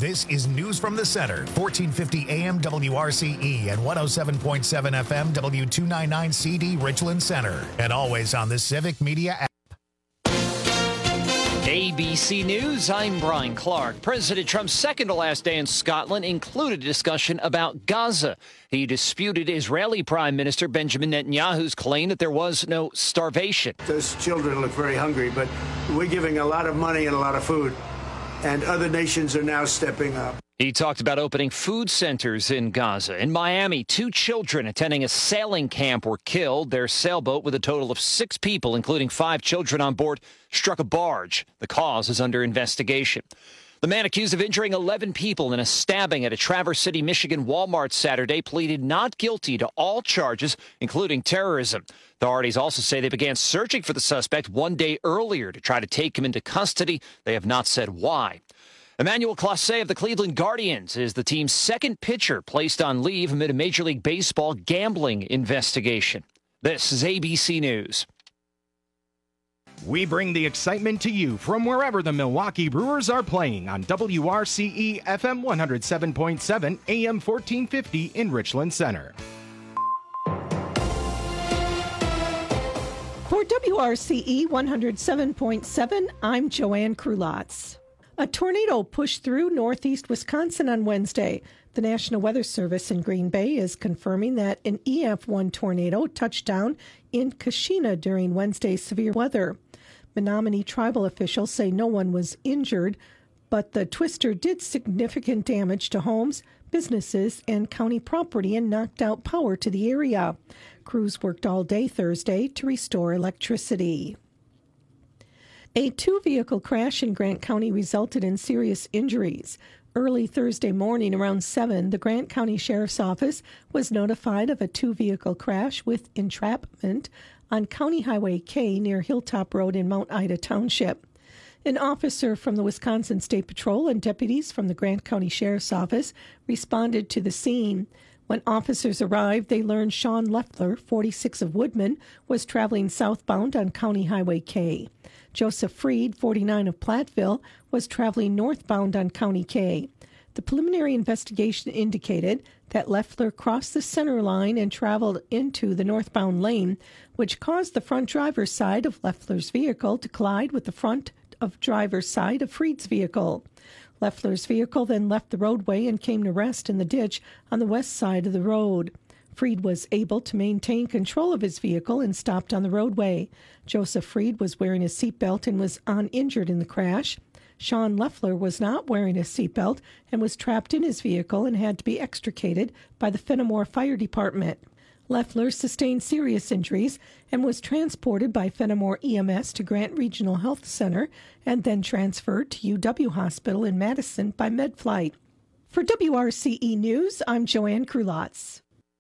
This is News from the Center, 1450 AM WRCE and 107.7 FM W299 CD Richland Center. And always on the Civic Media app. ABC News, I'm Brian Clark. President Trump's second to last day in Scotland included a discussion about Gaza. He disputed Israeli Prime Minister Benjamin Netanyahu's claim that there was no starvation. Those children look very hungry, but we're giving a lot of money and a lot of food, and other nations are now stepping up. He talked about opening food centers in Gaza. In Miami, 2 children attending a sailing camp were killed. Their sailboat, with a total of 6 people, including 5 children on board, struck a barge. The cause is under investigation. The man accused of injuring 11 people in a stabbing at a Traverse City, Michigan Walmart Saturday pleaded not guilty to all charges, including terrorism. Authorities also say they began searching for the suspect 1 day earlier to try to take him into custody. They have not said why. Emmanuel Clase of the Cleveland Guardians is the team's second pitcher placed on leave amid a Major League Baseball gambling investigation. This is ABC News. We bring the excitement to you from wherever the Milwaukee Brewers are playing on WRCE FM 107.7 AM 1450 in Richland Center. For WRCE 107.7, I'm Joanne Krulotz. A tornado pushed through northeast Wisconsin on Wednesday. The National Weather Service in Green Bay is confirming that an EF1 tornado touched down in Kashina during Wednesday's severe weather. Menominee tribal officials say no one was injured, but the twister did significant damage to homes, businesses, and county property and knocked out power to the area. Crews worked all day Thursday to restore electricity. A 2-vehicle crash in Grant County resulted in serious injuries. Early Thursday morning around 7, the Grant County Sheriff's Office was notified of a 2-vehicle crash with entrapment on County Highway K near Hilltop Road in Mount Ida Township. An officer from the Wisconsin State Patrol and deputies from the Grant County Sheriff's Office responded to the scene. When officers arrived, they learned Sean Leffler, 46 of Woodman, was traveling southbound on County Highway K. Joseph Freed, 49 of Platteville, was traveling northbound on County K. The preliminary investigation indicated that Leffler crossed the center line and traveled into the northbound lane, which caused the front driver's side of Leffler's vehicle to collide with the front of driver's side of Freed's vehicle. Leffler's vehicle then left the roadway and came to rest in the ditch on the west side of the road. Freed was able to maintain control of his vehicle and stopped on the roadway. Joseph Freed was wearing a seatbelt and was uninjured in the crash. Sean Leffler was not wearing a seatbelt and was trapped in his vehicle and had to be extricated by the Fenimore Fire Department. Leffler sustained serious injuries and was transported by Fenimore EMS to Grant Regional Health Center and then transferred to UW Hospital in Madison by MedFlight. For WRCE News, I'm Joanne Krulotz.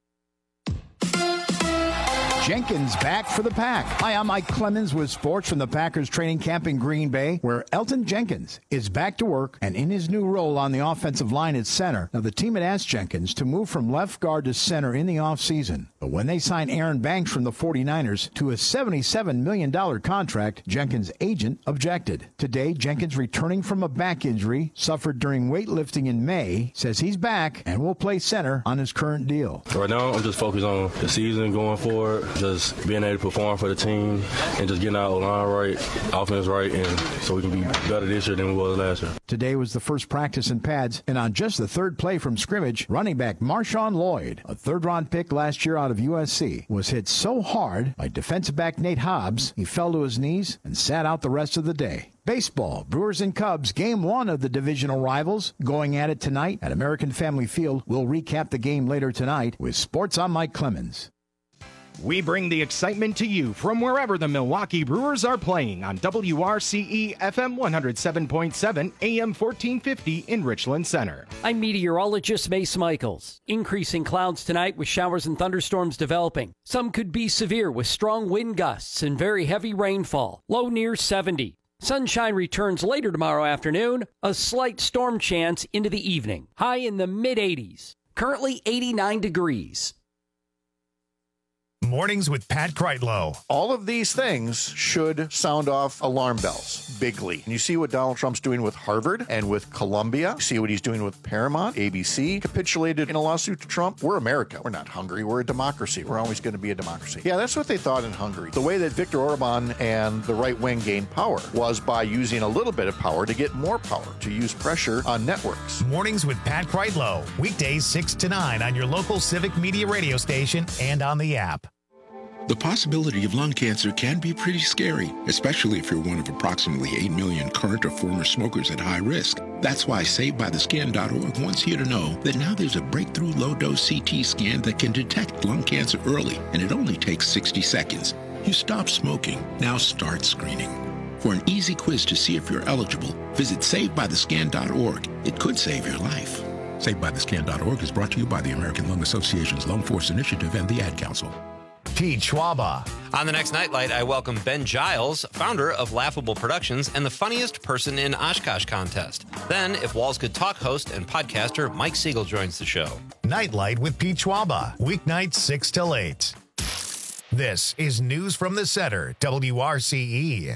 Jenkins back for the Pack. Hi, I'm Mike Clemens with sports from the Packers training camp in Green Bay, where Elton Jenkins is back to work and in his new role on the offensive line at center. Now, the team had asked Jenkins to move from left guard to center in the offseason, but when they signed Aaron Banks from the 49ers to a $77 million contract, Jenkins' agent objected. Today, Jenkins, returning from a back injury suffered during weightlifting in May, says he's back and will play center on his current deal. Right now, I'm just focused on the season going forward. Just being able to perform for the team and just getting our line right, offense right, and so we can be better this year than we was last year. Today was the first practice in pads, and on just the third play from scrimmage, running back Marshawn Lloyd, a third-round pick last year out of USC, was hit so hard by defensive back Nate Hobbs, he fell to his knees and sat out the rest of the day. Baseball, Brewers and Cubs, Game 1 of the divisional rivals, going at it tonight at American Family Field. We'll recap the game later tonight with Sports on Mike Clemens. We bring the excitement to you from wherever the Milwaukee Brewers are playing on WRCE FM 107.7 AM 1450 in Richland Center. I'm meteorologist Mace Michaels. Increasing clouds tonight with showers and thunderstorms developing. Some could be severe with strong wind gusts and very heavy rainfall. Low near 70. Sunshine returns later tomorrow afternoon. A slight storm chance into the evening. High in the mid-80s. Currently 89 degrees. Mornings with Pat Kreitlow. All of these things should sound off alarm bells bigly. And you see what Donald Trump's doing with Harvard and with Columbia. You see what he's doing with Paramount. ABC capitulated in a lawsuit to Trump. We're America. We're not Hungary. We're a democracy. We're always going to be a democracy. Yeah, that's what they thought in Hungary. The way that Viktor Orban and the right wing gained power was by using a little bit of power to get more power, to use pressure on networks. Mornings with Pat Kreitlow. Weekdays 6 to 9 on your local Civic Media radio station and on the app. The possibility of lung cancer can be pretty scary, especially if you're one of approximately 8 million current or former smokers at high risk. That's why SaveByTheScan.org wants you to know that now there's a breakthrough low-dose CT scan that can detect lung cancer early, and it only takes 60 seconds. You stop smoking, now start screening. For an easy quiz to see if you're eligible, visit SaveByTheScan.org. It could save your life. SaveByTheScan.org is brought to you by the American Lung Association's Lung Force Initiative and the Ad Council. Pete Schwaba. On the next Nightlight, I welcome Ben Giles, founder of Laughable Productions and the funniest person in Oshkosh contest. Then, If Walls Could Talk host and podcaster Mike Siegel joins the show. Nightlight with Pete Schwaba. Weeknights 6 till 8. This is News from the Center, WRCE.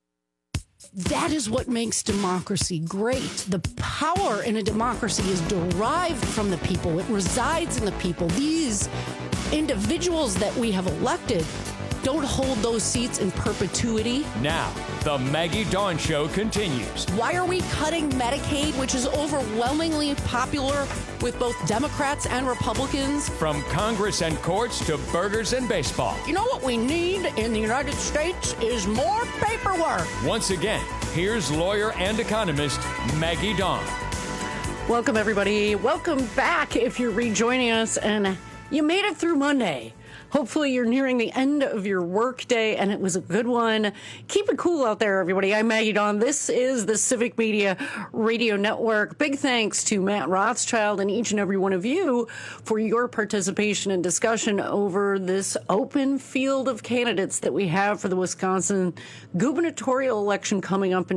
That is what makes democracy great. The power in a democracy is derived from the people. It resides in the people. These individuals that we have elected don't hold those seats in perpetuity. Now, the Maggie Dawn Show continues. Why are we cutting Medicaid, which is overwhelmingly popular with both Democrats and Republicans? From Congress and courts to burgers and baseball. You know what we need in the United States is more paperwork. Once again, here's lawyer and economist Maggie Dawn. Welcome, everybody. Welcome back if you're rejoining us and you made it through Monday. Hopefully you're nearing the end of your work day, and it was a good one. Keep it cool out there, everybody. I'm Maggie Dawn. This is the Civic Media Radio Network. Big thanks to Matt Rothschild and each and every one of you for your participation and discussion over this open field of candidates that we have for the Wisconsin gubernatorial election coming up in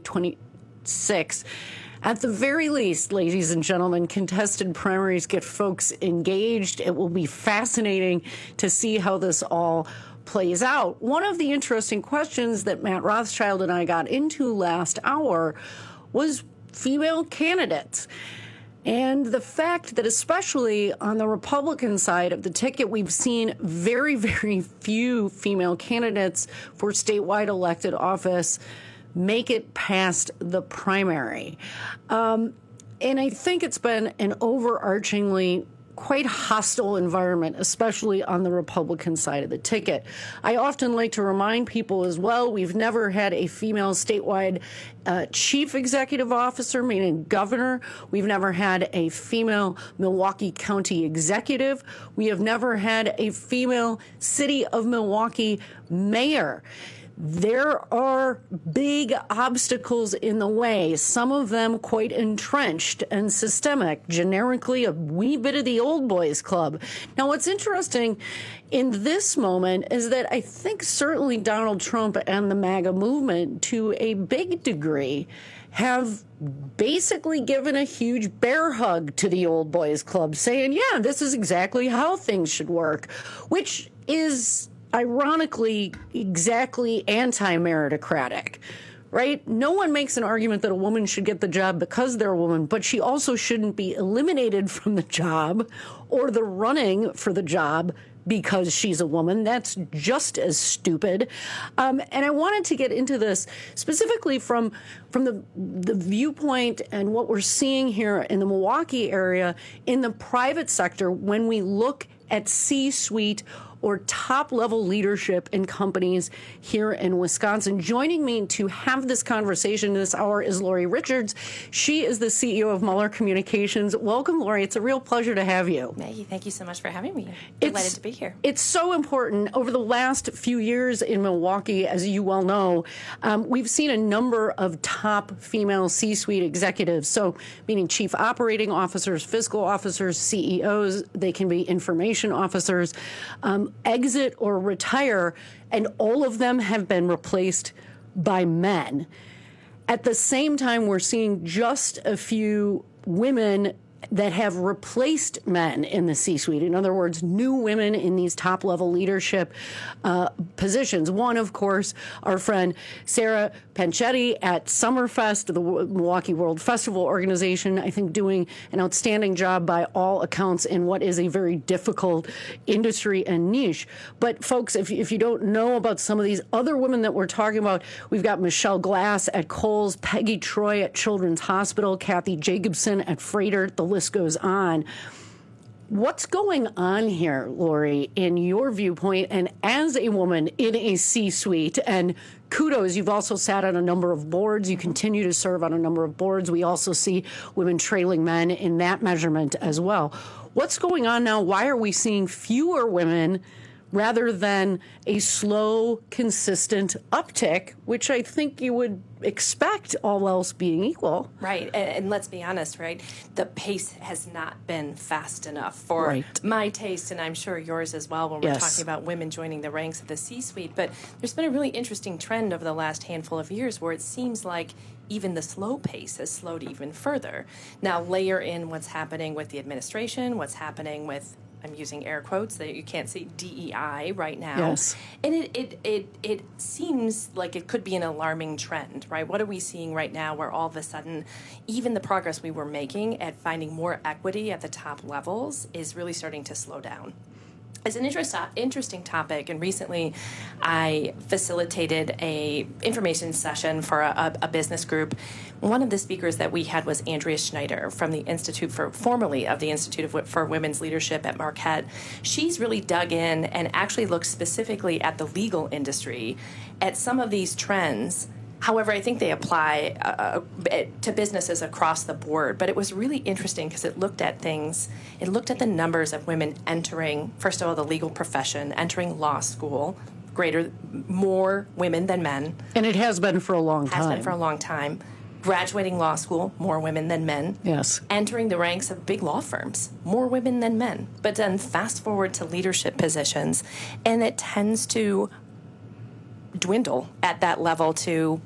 2026. At the very least, ladies and gentlemen, contested primaries get folks engaged. It will be fascinating to see how this all plays out. One of the interesting questions that Matt Rothschild and I got into last hour was female candidates. And the fact that especially on the Republican side of the ticket, we've seen very, very few female candidates for statewide elected office make it past the primary. And I think it's been an overarchingly quite hostile environment, especially on the Republican side of the ticket. I often like to remind people as well, we've never had a female statewide chief executive officer, meaning governor. We've never had a female Milwaukee County executive. We have never had a female city of Milwaukee mayor. There are big obstacles in the way, some of them quite entrenched and systemic, generically a wee bit of the old boys club. Now, what's interesting in this moment is that I think certainly Donald Trump and the MAGA movement, to a big degree, have basically given a huge bear hug to the old boys club, saying, yeah, this is exactly how things should work, which is ironically exactly anti-meritocratic, right? No one makes an argument that a woman should get the job because they're a woman, but she also shouldn't be eliminated from the job or the running for the job because she's a woman. That's just as stupid. And I wanted to get into this specifically from the viewpoint and what we're seeing here in the Milwaukee area in the private sector when we look at C-suite or top-level leadership in companies here in Wisconsin. Joining me to have this conversation this hour is Lori Richards. She is the CEO of Muller Communications. Welcome, Lori. It's a real pleasure to have you. Maggie, thank you so much for having me. Delighted to be here. It's so important. Over the last few years in Milwaukee, as you well know, we've seen a number of top female C-suite executives, so meaning chief operating officers, fiscal officers, CEOs, they can be information officers, exit or retire, and all of them have been replaced by men. At the same time, we're seeing just a few women that have replaced men in the C-suite. In other words, new women in these top-level leadership positions. One, of course, our friend Sarah Panchetti at Summerfest, the Milwaukee World Festival organization, I think doing an outstanding job by all accounts in what is a very difficult industry and niche. But folks, if you don't know about some of these other women that we're talking about, we've got Michelle Glass at Kohl's, Peggy Troy at Children's Hospital, Kathy Jacobson at Freighter, the list goes on. What's going on here, Lori, in your viewpoint, and as a woman in a C-suite, and kudos, you've also sat on a number of boards. You continue to serve on a number of boards. We also see women trailing men in that measurement as well. What's going on now? Why are we seeing fewer women rather than a slow, consistent uptick, which I think you would expect, all else being equal? Right. And let's be honest, right? The pace has not been fast enough for my taste, and I'm sure yours as well, when we're talking about women joining the ranks of the C-suite. But there's been a really interesting trend over the last handful of years where it seems like even the slow pace has slowed even further. Now, layer in what's happening with the administration, what's happening with, I'm using air quotes that you can't see, DEI right now. Yes. And it seems like it could be an alarming trend, right? What are we seeing right now where all of a sudden even the progress we were making at finding more equity at the top levels is really starting to slow down? It's an interesting topic, and recently I facilitated a information session for a business group. One of the speakers that we had was Andrea Schneider from the formerly of the Institute for Women's Leadership at Marquette. She's really dug in and actually looked specifically at the legal industry, at some of these trends. However, I think they apply to businesses across the board. But it was really interesting because it looked at things. It looked at the numbers of women entering, first of all, the legal profession, entering law school, more women than men. And it has been for a long time. Has been for a long time. Graduating law school, more women than men. Yes. Entering the ranks of big law firms, more women than men. But then fast forward to leadership positions, and it tends to dwindle at that level to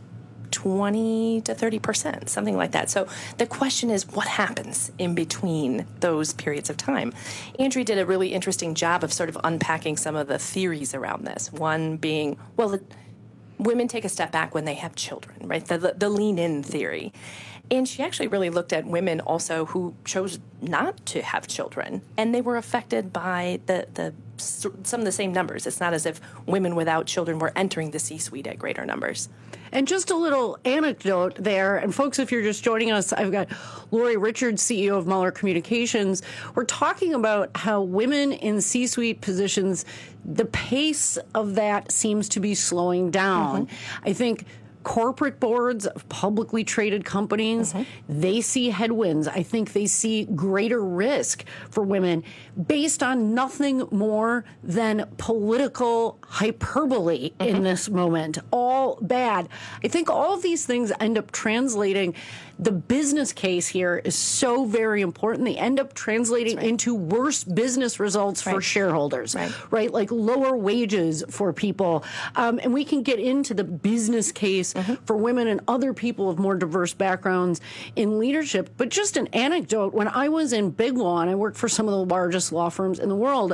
20 to 30%, something like that. So the question is, what happens in between those periods of time? Andrea did a really interesting job of sort of unpacking some of the theories around this. One being, women take a step back when they have children, right? The lean-in theory. And she actually really looked at women also who chose not to have children, and they were affected by some of the same numbers. It's not as if women without children were entering the C-suite at greater numbers. And just a little anecdote there. And folks, if you're just joining us, I've got Lori Richards, CEO of Mueller Communications. We're talking about how women in C-suite positions, the pace of that seems to be slowing down. I think corporate boards of publicly traded companies, they see headwinds. I think they see greater risk for women based on nothing more than political hyperbole in this moment. All bad. I think all of these things end up translating. The business case here is so very important. They end up translating into worse business results for shareholders, right? Like lower wages for people. And we can get into the business case for women and other people of more diverse backgrounds in leadership. But just an anecdote, when I was in big law, and I worked for some of the largest law firms in the world,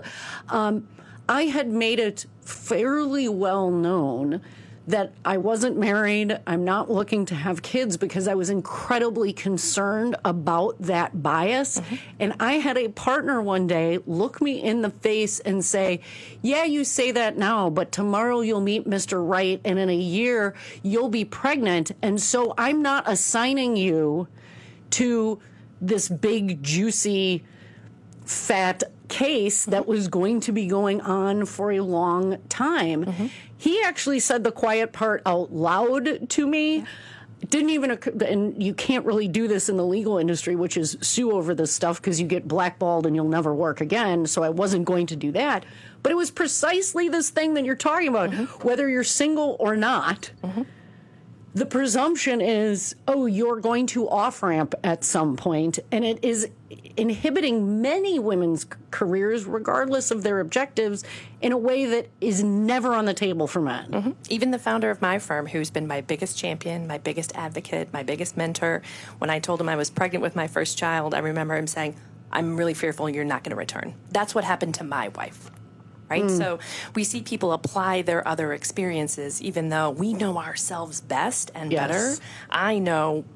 I had made it fairly well known that I wasn't married, I'm not looking to have kids, because I was incredibly concerned about that bias. And I had a partner one day look me in the face and say, yeah, you say that now, but tomorrow you'll meet Mr. Right, and in a year you'll be pregnant, and so I'm not assigning you to this big, juicy, fat case that was going to be going on for a long time. He actually said the quiet part out loud to me. It didn't even occur, and you can't really do this in the legal industry, which is sue over this stuff because you get blackballed and you'll never work again. So I wasn't going to do that. But it was precisely this thing that you're talking about, whether you're single or not. The presumption is, oh, you're going to off-ramp at some point, and it is inhibiting many women's careers, regardless of their objectives, in a way that is never on the table for men. Mm-hmm. Even the founder of my firm, who's been my biggest champion, my biggest advocate, my biggest mentor, when I told him I was pregnant with my first child, I remember him saying, I'm really fearful you're not going to return. That's what happened to my wife. Right? So we see people apply their other experiences, even though we know ourselves best and better. I know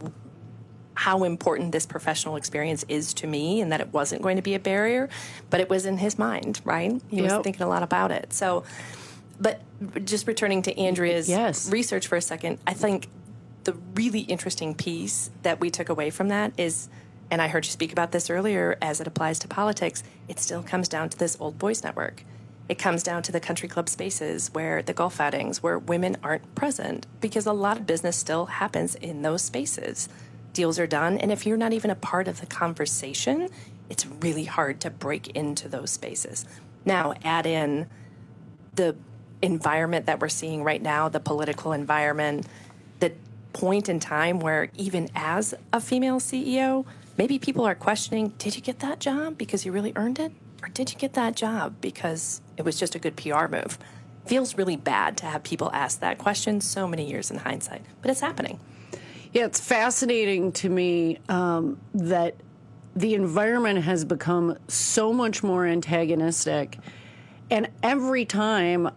how important this professional experience is to me and that it wasn't going to be a barrier, but it was in his mind, right? He was thinking a lot about it. So, but just returning to Andrea's research for a second, I think the really interesting piece that we took away from that is, and I heard you speak about this earlier as it applies to politics, it still comes down to this old boys network. It comes down to the country club spaces where the golf outings where women aren't present because a lot of business still happens in those spaces. Deals are done, and if you're not even a part of the conversation, it's really hard to break into those spaces. Now, add in the environment that we're seeing right now, the political environment, the point in time where even as a female CEO, maybe people are questioning, did you get that job because you really earned it? Or did you get that job because it was just a good PR move? Feels really bad to have people ask that question so many years in hindsight, but it's happening. Yeah, it's fascinating to me that the environment has become so much more antagonistic. And every time,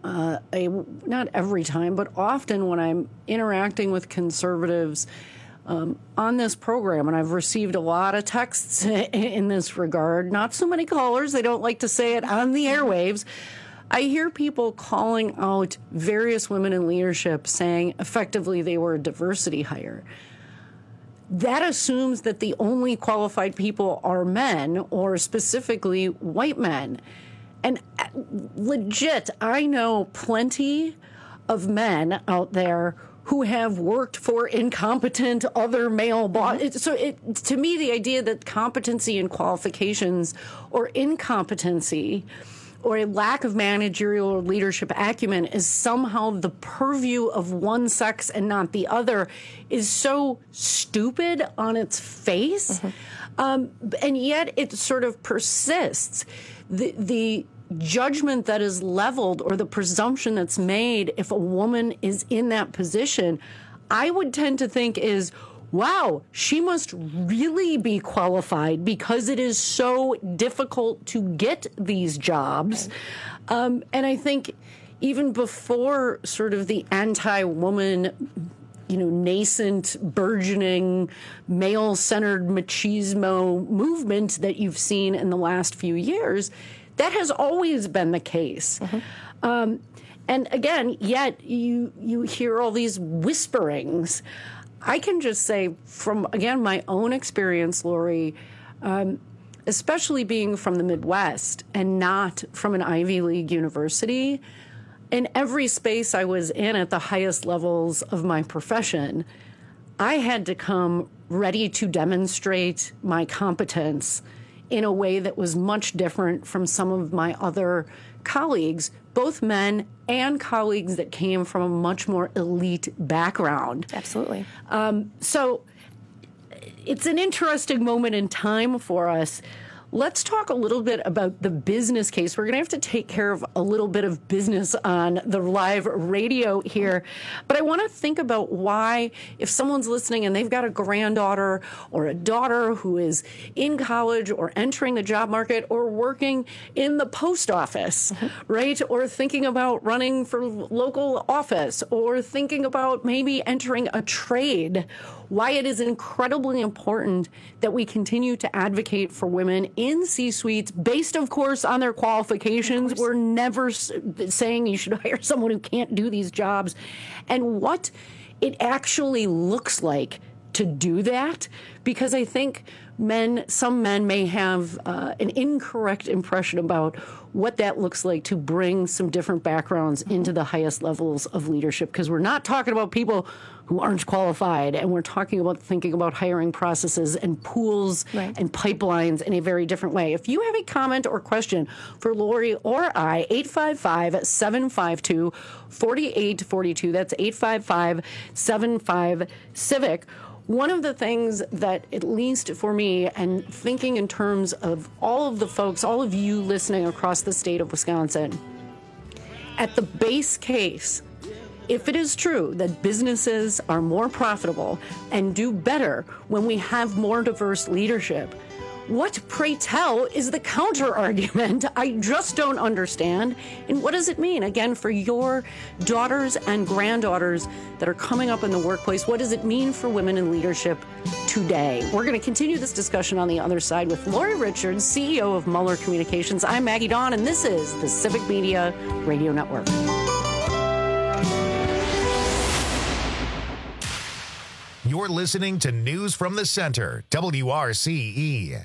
not every time, but often when I'm interacting with conservatives on this program, and I've received a lot of texts in this regard, not so many callers, they don't like to say it on the airwaves. I hear people calling out various women in leadership saying effectively they were a diversity hire. That assumes that the only qualified people are men, or specifically white men. And legit, I know plenty of men out there who have worked for incompetent other male bosses. So to me, the idea that competency and qualifications or incompetency or a lack of managerial or leadership acumen is somehow the purview of one sex and not the other is so stupid on its face. And yet it sort of persists. The judgment that is leveled or the presumption that's made if a woman is in that position, I would tend to think is, wow, she must really be qualified because it is so difficult to get these jobs. And I think even before sort of the anti-woman, nascent, burgeoning, male-centered machismo movement that you've seen in the last few years, that has always been the case. And again, yet you hear all these whisperings. I can just say from, again, my own experience, Lori, especially being from the Midwest and not from an Ivy League university, in every space I was in at the highest levels of my profession, I had to come ready to demonstrate my competence in a way that was much different from some of my other colleagues, both men and colleagues that came from a much more elite background. Absolutely. So it's an interesting moment in time for us. Let's talk a little bit about the business case. We're going to have to take care of a little bit of business on the live radio here. But I want to think about why, if someone's listening and they've got a granddaughter or a daughter who is in college or entering the job market or working in the post office, right? Or thinking about running for local office or thinking about maybe entering a trade, why it is incredibly important that we continue to advocate for women in C-suites based, of course, on their qualifications. We're never saying you should hire someone who can't do these jobs. And what it actually looks like to do that, because I think some men may have an incorrect impression about what that looks like to bring some different backgrounds into the highest levels of leadership, because we're not talking about people who aren't qualified, and we're talking about thinking about hiring processes and pools and pipelines in a very different way. If you have a comment or question for Lori or I, 855-752-4842. That's 855-75-CIVIC. One of the things that that, at least for me, and thinking in terms of all of the folks, all of you listening across the state of Wisconsin, at the base case, if it is true that businesses are more profitable and do better when we have more diverse leadership, what, pray tell, is the counter argument? I just don't understand. And what does it mean, again, for your daughters and granddaughters that are coming up in the workplace? What does it mean for women in leadership today? We're going to continue this discussion on the other side with Lori Richards, CEO of Mueller Communications. I'm Maggie Dawn, and this is the Civic Media Radio Network. You're listening to News from the Center, WRCE.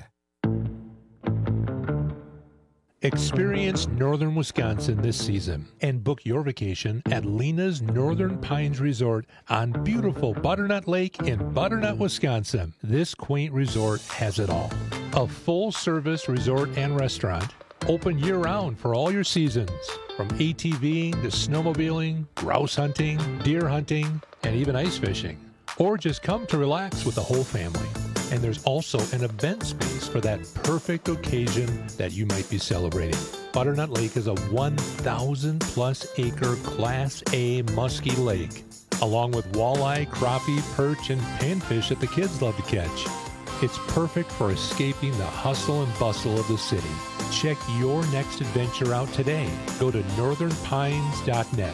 Experience northern Wisconsin this season and book your vacation at Lena's Northern Pines Resort on beautiful Butternut Lake in Butternut, Wisconsin. This quaint resort has it all. A full-service resort and restaurant, open year-round for all your seasons, from ATVing to snowmobiling, grouse hunting, deer hunting, and even ice fishing. Or just come to relax with the whole family. And there's also an event space for that perfect occasion that you might be celebrating. Butternut Lake is a 1,000-plus acre Class A musky lake, along with walleye, crappie, perch, and panfish that the kids love to catch. It's perfect for escaping the hustle and bustle of the city. Check your next adventure out today. Go to northernpines.net,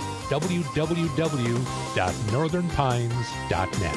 www.northernpines.net.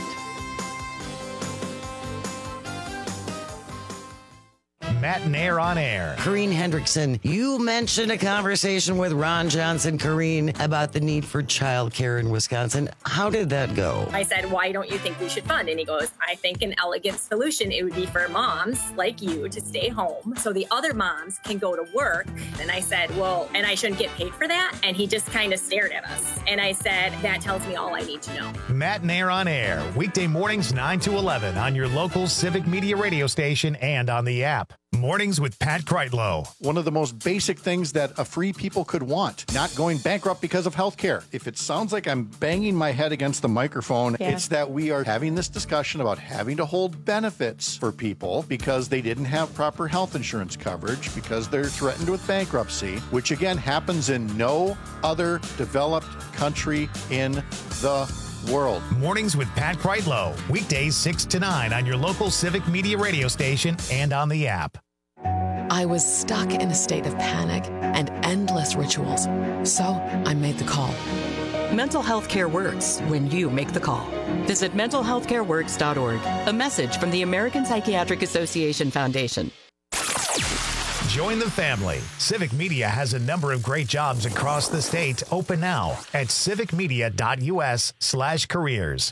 Matt and Air on Air. Corrine Hendrickson, you mentioned a conversation with Ron Johnson, Corrine, about the need for childcare in Wisconsin. How did that go? I said, why don't you think we should fund? And he goes, I think an elegant solution, it would be for moms like you to stay home so the other moms can go to work. And I said, well, and I shouldn't get paid for that? And he just kind of stared at us. And I said, that tells me all I need to know. Matt and Air on Air, weekday mornings 9 to 11 on your local Civic Media radio station and on the app. Mornings with Pat Kreitlow. One of the most basic things that a free people could want, not going bankrupt because of health care. If it sounds like I'm banging my head against the microphone, it's that we are having this discussion about having to hold benefits for people because they didn't have proper health insurance coverage, because they're threatened with bankruptcy, which again happens in no other developed country in the world. Mornings with Pat Kreitlow. Weekdays 6 to 9 on your local Civic Media radio station and on the app. I was stuck in a state of panic and endless rituals. So I made the call. Mental health care works when you make the call. Visit mentalhealthcareworks.org. A message from the American Psychiatric Association Foundation. Join the family. Civic Media has a number of great jobs across the state open now at civicmedia.us/careers.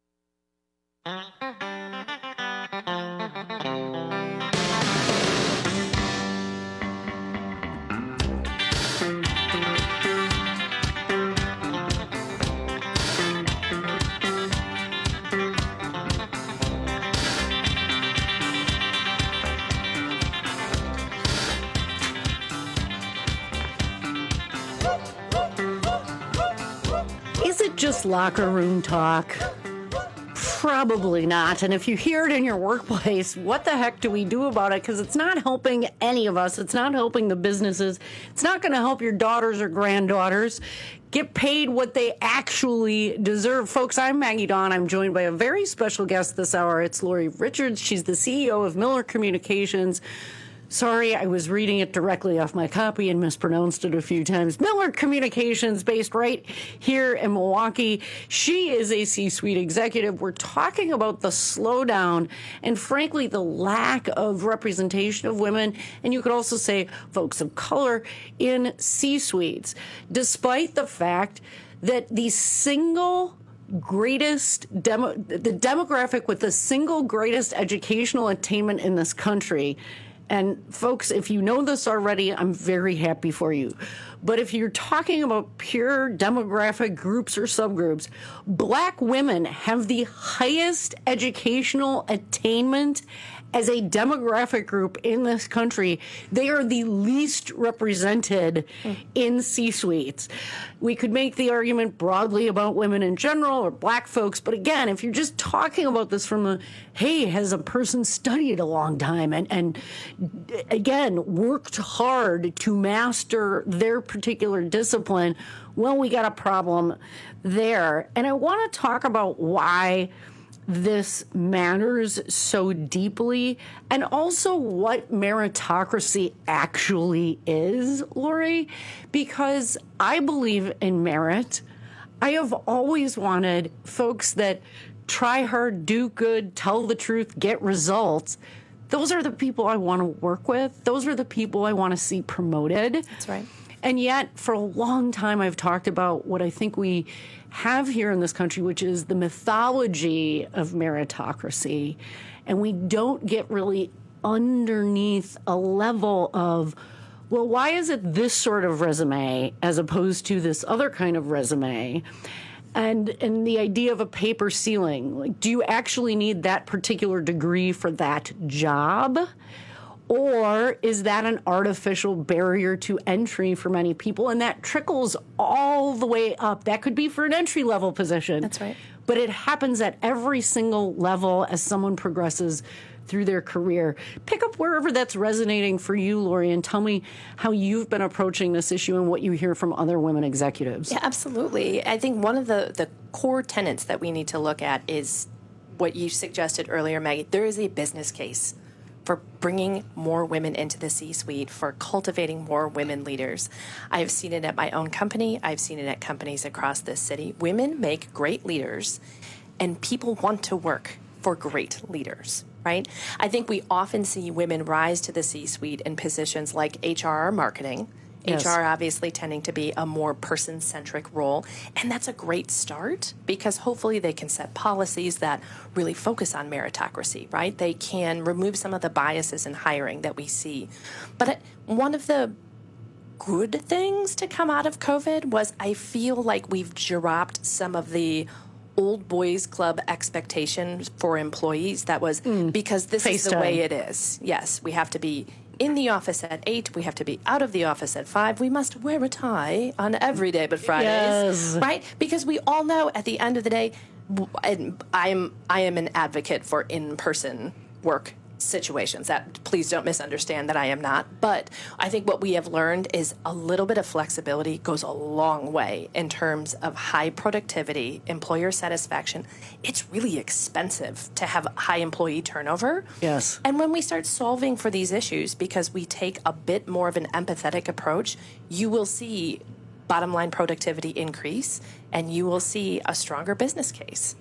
Is it just locker room talk? Probably not. And if you hear it in your workplace, what the heck do we do about it? Because it's not helping any of us. It's not helping the businesses. It's not going to help your daughters or granddaughters get paid what they actually deserve. Folks, I'm Maggie Dawn. I'm joined by a very special guest this hour. It's Lori Richards. She's the CEO of Mueller Communications. Sorry, I was reading it directly off my copy and mispronounced it a few times. Mueller Communications, based right here in Milwaukee. She is a C-suite executive. We're talking about the slowdown and, frankly, the lack of representation of women, and you could also say folks of color, in C-suites, despite the fact that the single greatest the demographic with the single greatest educational attainment in this country. And folks, if you know this already, I'm very happy for you. But if you're talking about pure demographic groups or subgroups, Black women have the highest educational attainment as a demographic group in this country, they are the least represented in C-suites. We could make the argument broadly about women in general or black folks, but again, if you're just talking about this from a, hey, has a person studied a long time and again, worked hard to master their particular discipline, well, we got a problem there. And I want to talk about why this matters so deeply, and also what meritocracy actually is, Lori, because I believe in merit. I have always wanted folks that try hard, do good, tell the truth, get results. Those are the people I want to work with. Those are the people I want to see promoted. That's right. And yet, for a long time, I've talked about what I think we have here in this country, which is the mythology of meritocracy. And we don't get really underneath a level of, well, why is it this sort of resume as opposed to this other kind of resume? And the idea of a paper ceiling, like, do you actually need that particular degree for that job? Or is that an artificial barrier to entry for many people? And that trickles all the way up. That could be for an entry-level position. That's right. But it happens at every single level as someone progresses through their career. Pick up wherever that's resonating for you, Lori, and tell me how you've been approaching this issue and what you hear from other women executives. Yeah, absolutely. I think one of the core tenets that we need to look at is what you suggested earlier, Maggie. There is a business case for bringing more women into the C-suite, for cultivating more women leaders. I've seen it at my own company. I've seen it at companies across this city. Women make great leaders, and people want to work for great leaders, right? I think we often see women rise to the C-suite in positions like HR or marketing. Yes. HR obviously tending to be a more person-centric role, and that's a great start because hopefully they can set policies that really focus on meritocracy, right? They can remove some of the biases in hiring that we see. But one of the good things to come out of COVID was I feel like we've dropped some of the old boys club expectations for employees that was because this is the way it is. Yes, we have to be in the office at 8. We have to be out of the office at 5. We must wear a tie on every day but Fridays, yes. Right? Because we all know at the end of the day, I am an advocate for in-person work situations. That please don't misunderstand that I am not. But I think what we have learned is a little bit of flexibility goes a long way in terms of high productivity, employer satisfaction. It's really expensive to have high employee turnover. Yes. And when we start solving for these issues, because we take a bit more of an empathetic approach, you will see bottom line productivity increase and you will see a stronger business case.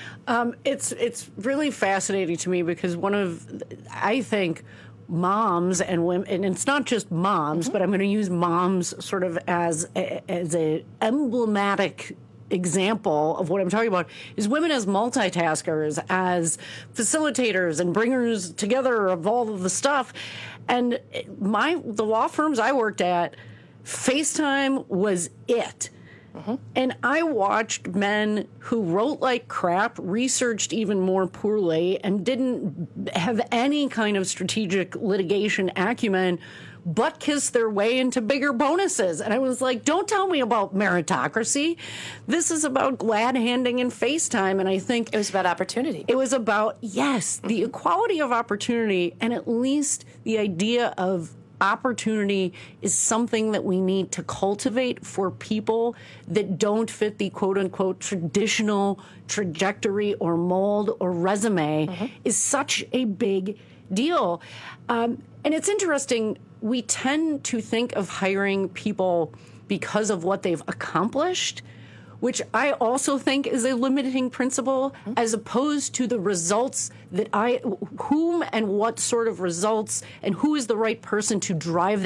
It's really fascinating to me because I think moms and women, and it's not just moms, but I'm going to use moms sort of as a emblematic example of what I'm talking about, is women as multitaskers, as facilitators and bringers together of all of the stuff. And the law firms I worked at, FaceTime was it. And I watched men who wrote like crap, researched even more poorly, and didn't have any kind of strategic litigation acumen, butt kiss their way into bigger bonuses. And I was like, don't tell me about meritocracy. This is about glad handing and FaceTime. And I think it was about opportunity. It was about, yes, the equality of opportunity, and at least the idea of opportunity is something that we need to cultivate for people that don't fit the quote-unquote traditional trajectory or mold or resume is such a big deal. And it's interesting, we tend to think of hiring people because of what they've accomplished, which I also think is a limiting principle, as opposed to the results that whom and what sort of results, and who is the right person to drive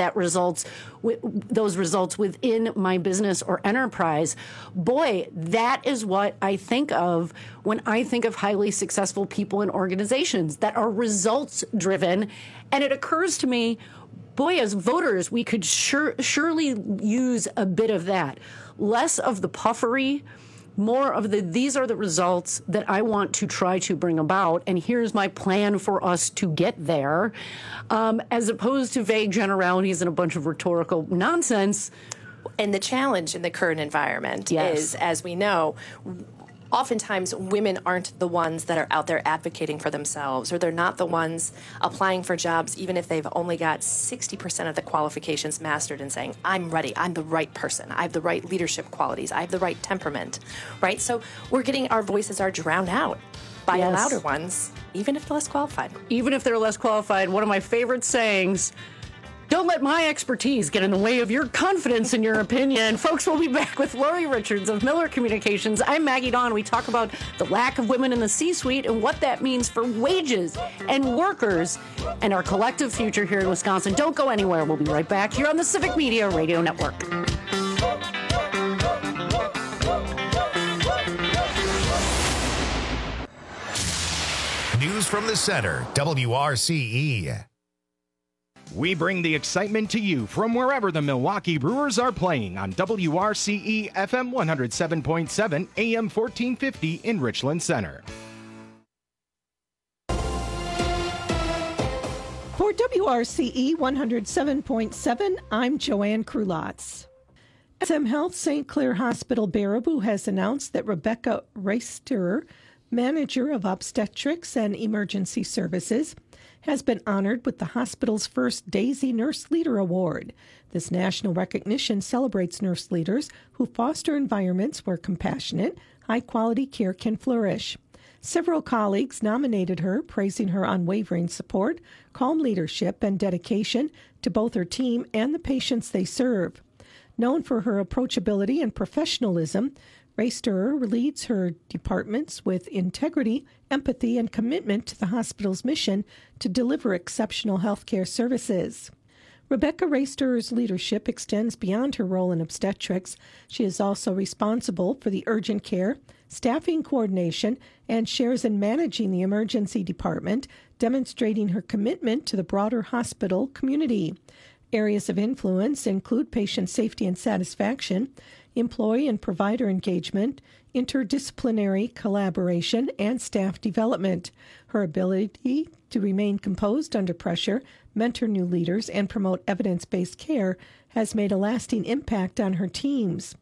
those results within my business or enterprise. Boy, that is what I think of when I think of highly successful people in organizations that are results driven. And it occurs to me, boy, as voters, we could surely use a bit of that. Less of the puffery, more of these are the results that I want to try to bring about, and here's my plan for us to get there, as opposed to vague generalities and a bunch of rhetorical nonsense. And the challenge in the current environment is, as we know, oftentimes women aren't the ones that are out there advocating for themselves, or they're not the ones applying for jobs even if they've only got 60% of the qualifications mastered and saying, I'm ready, I'm the right person, I have the right leadership qualities, I have the right temperament, right? So we're getting our voices are drowned out by louder ones, even if they're less qualified. Even if they're less qualified. One of my favorite sayings, don't let my expertise get in the way of your confidence in your opinion. Folks, we'll be back with Lori Richards of Miller Communications. I'm Maggie Dawn. We talk about the lack of women in the C-suite and what that means for wages and workers and our collective future here in Wisconsin. Don't go anywhere. We'll be right back here on the Civic Media Radio Network. News from the center, WRCE. We bring the excitement to you from wherever the Milwaukee Brewers are playing on WRCE FM 107.7 AM 1450 in Richland Center. For WRCE 107.7, I'm Joanne Krulotz. SM Health St. Clair Hospital Baraboo has announced that Rebecca Reisterer, manager of obstetrics and emergency services, has been honored with the hospital's first Daisy Nurse Leader Award. This national recognition celebrates nurse leaders who foster environments where compassionate, high-quality care can flourish. Several colleagues nominated her, praising her unwavering support, calm leadership, and dedication to both her team and the patients they serve. Known for her approachability and professionalism, Reisterer leads her departments with integrity, empathy, and commitment to the hospital's mission to deliver exceptional healthcare services. Rebecca Reisterer's leadership extends beyond her role in obstetrics. She is also responsible for the urgent care, staffing coordination, and shares in managing the emergency department, demonstrating her commitment to the broader hospital community. Areas of influence include patient safety and satisfaction, employee and provider engagement, interdisciplinary collaboration, and staff development. Her ability to remain composed under pressure, mentor new leaders, and promote evidence-based care has made a lasting impact on her teams.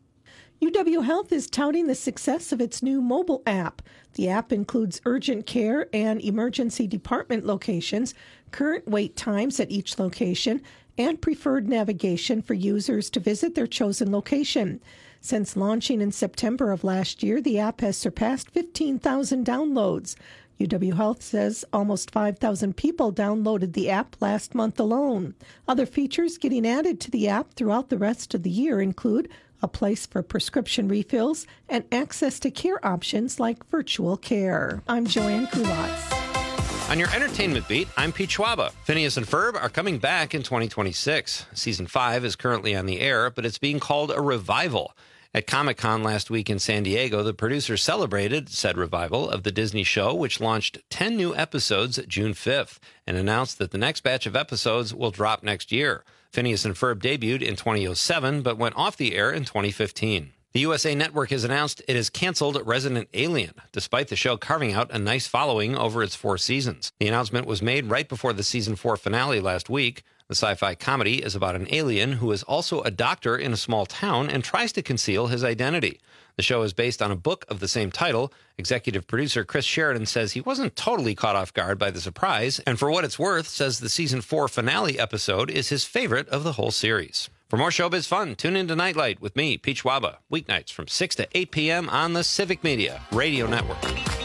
UW Health is touting the success of its new mobile app. The app includes urgent care and emergency department locations, current wait times at each location, and preferred navigation for users to visit their chosen location. Since launching in September of last year, the app has surpassed 15,000 downloads. UW Health says almost 5,000 people downloaded the app last month alone. Other features getting added to the app throughout the rest of the year include a place for prescription refills and access to care options like virtual care. I'm Joanne Krulotz. On your entertainment beat, I'm Pete Schwaba. Phineas and Ferb are coming back in 2026. Season 5 is currently on the air, but it's being called a revival. At Comic-Con last week in San Diego, the producers celebrated said revival of the Disney show, which launched 10 new episodes June 5th, and announced that the next batch of episodes will drop next year. Phineas and Ferb debuted in 2007, but went off the air in 2015. The USA Network has announced it has canceled Resident Alien, despite the show carving out a nice following over its 4 seasons. The announcement was made right before the season 4 finale last week. The sci-fi comedy is about an alien who is also a doctor in a small town and tries to conceal his identity. The show is based on a book of the same title. Executive producer Chris Sheridan says he wasn't totally caught off guard by the surprise, and for what it's worth, says the season 4 finale episode is his favorite of the whole series. For more showbiz fun, tune in to Nightlight with me, Pete Schwaba, weeknights from 6 to 8 p.m. on the Civic Media Radio Network.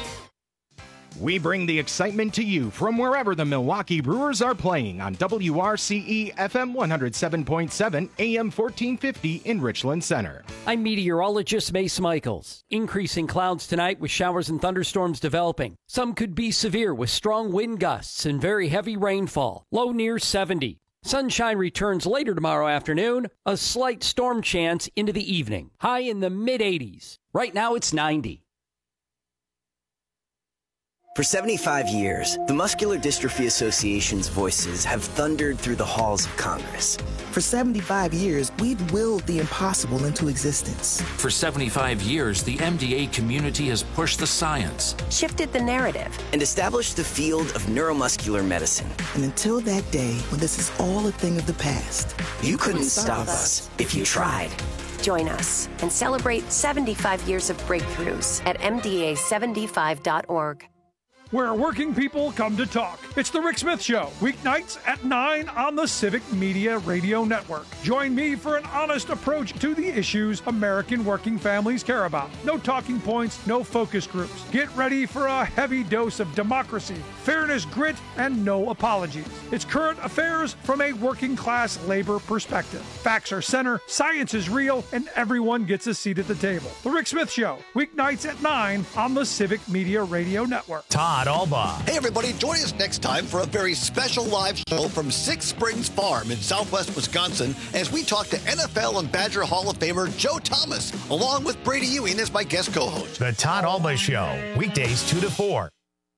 We bring the excitement to you from wherever the Milwaukee Brewers are playing on WRCE FM 107.7 AM 1450 in Richland Center. I'm meteorologist Mace Michaels. Increasing clouds tonight with showers and thunderstorms developing. Some could be severe with strong wind gusts and very heavy rainfall. Low near 70. Sunshine returns later tomorrow afternoon. A slight storm chance into the evening. High in the mid-80s. Right now it's 90. For 75 years, the Muscular Dystrophy Association's voices have thundered through the halls of Congress. For 75 years, we've willed the impossible into existence. For 75 years, the MDA community has pushed the science, shifted the narrative, and established the field of neuromuscular medicine. And until that day when this is all a thing of the past, you couldn't stop us if you tried. Join us and celebrate 75 years of breakthroughs at MDA75.org. Where working people come to talk. It's The Rick Smith Show, weeknights at 9 on the Civic Media Radio Network. Join me for an honest approach to the issues American working families care about. No talking points, no focus groups. Get ready for a heavy dose of democracy, fairness, grit, and no apologies. It's current affairs from a working class labor perspective. Facts are center, science is real, and everyone gets a seat at the table. The Rick Smith Show, weeknights at 9 on the Civic Media Radio Network. Todd Albaugh. Hey, everybody, join us next time for a very special live show from Six Springs Farm in southwest Wisconsin as we talk to NFL and Badger Hall of Famer Joe Thomas, along with Brady Ewing as my guest co-host. The Todd Albaugh Show, weekdays 2 to 4.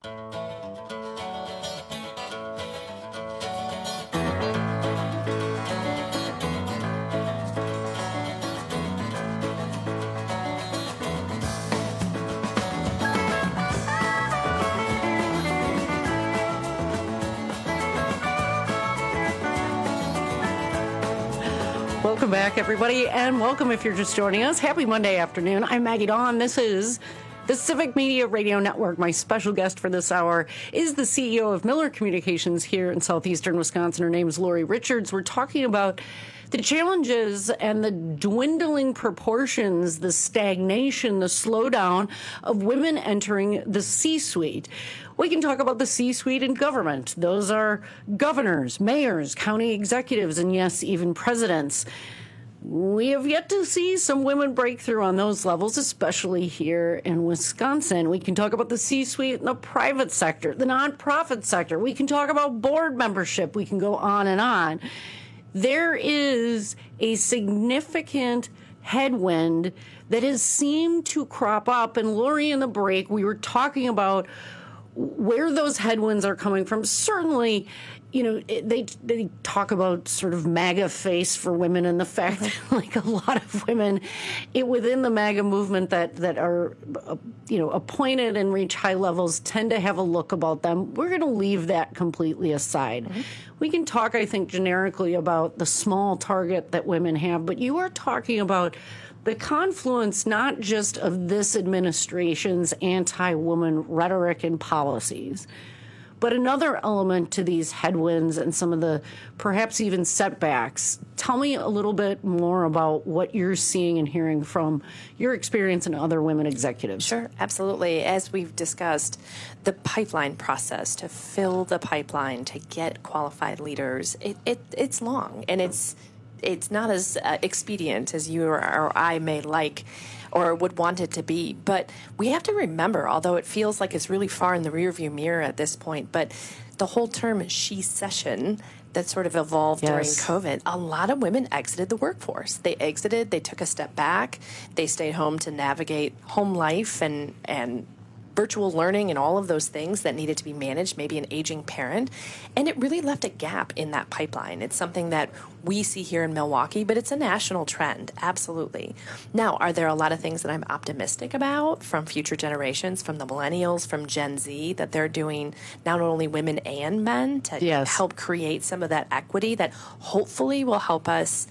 Welcome back, everybody, and welcome if you're just joining us. Happy Monday afternoon. I'm Maggie Dawn. This is the Civic Media Radio Network. My special guest for this hour is the CEO of Miller Communications here in southeastern Wisconsin. Her name is Lori Richards. We're talking about the challenges and the dwindling proportions, the stagnation, the slowdown of women entering the C-suite. We can talk about the C-suite in government. Those are governors, mayors, county executives, and yes, even presidents. We have yet to see some women break through on those levels, especially here in Wisconsin. We can talk about the C-suite in the private sector, the nonprofit sector. We can talk about board membership. We can go on and on. There is a significant headwind that has seemed to crop up. And Lori, in the break, we were talking about where those headwinds are coming from. Certainly, you know, they talk about sort of MAGA face for women and the fact that, like, a lot of women within the MAGA movement that are, you know, appointed and reach high levels tend to have a look about them. We're going to leave that completely aside. Mm-hmm. We can talk, I think, generically about the small target that women have, but you are talking about the confluence not just of this administration's anti-woman rhetoric and policies, but another element to these headwinds and some of the perhaps even setbacks. Tell me a little bit more about what you're seeing and hearing from your experience and other women executives. Sure, absolutely. As we've discussed, the pipeline process to fill the pipeline to get qualified leaders, it's long, and it's not as expedient as you or I may like or would want it to be. But we have to remember, although it feels like it's really far in the rearview mirror at this point, but the whole term she-cession that sort of evolved during COVID, a lot of women exited the workforce. They exited, they took a step back, they stayed home to navigate home life and virtual learning and all of those things that needed to be managed, maybe an aging parent. And it really left a gap in that pipeline. It's something that we see here in Milwaukee, but it's a national trend, absolutely. Now, are there a lot of things that I'm optimistic about from future generations, from the millennials, from Gen Z, that they're doing not only women and men to help create some of that equity that hopefully will help us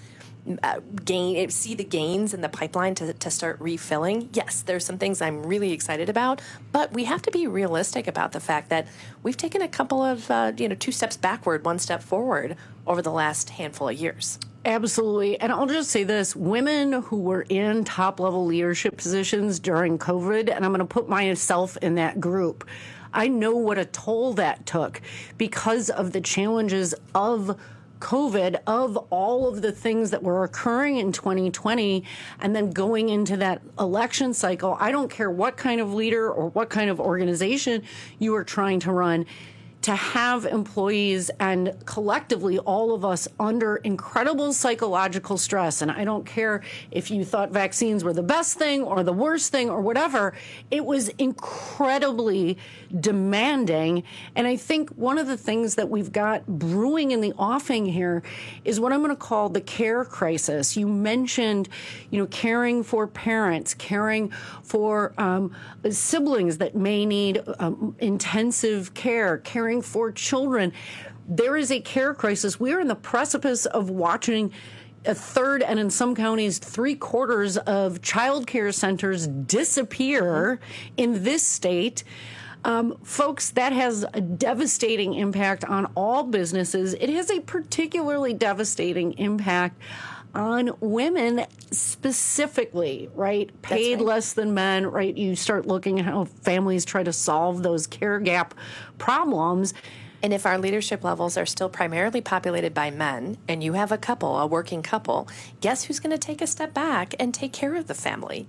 see the gains in the pipeline to start refilling? Yes, there's some things I'm really excited about, but we have to be realistic about the fact that we've taken a couple of 2 steps backward, 1 step forward over the last handful of years. Absolutely. And I'll just say this, women who were in top-level leadership positions during COVID, and I'm going to put myself in that group, I know what a toll that took because of the challenges of COVID, of all of the things that were occurring in 2020 and then going into that election cycle. I don't care what kind of leader or what kind of organization you are trying to run. to have employees and collectively all of us under incredible psychological stress, and I don't care if you thought vaccines were the best thing or the worst thing or whatever, it was incredibly demanding. And I think one of the things that we've got brewing in the offing here is what I'm going to call the care crisis. You mentioned, caring for parents, caring for siblings that may need intensive care, caring for children. There is a care crisis. We are in the precipice of watching a third, and in some counties, 3/4 of child care centers disappear in this state. Folks, that has a devastating impact on all businesses. It has a particularly devastating impact on women specifically, right? Paid less than men, right? You start looking at how families try to solve those care gap problems. And if our leadership levels are still primarily populated by men, and you have a working couple, guess who's going to take a step back and take care of the family?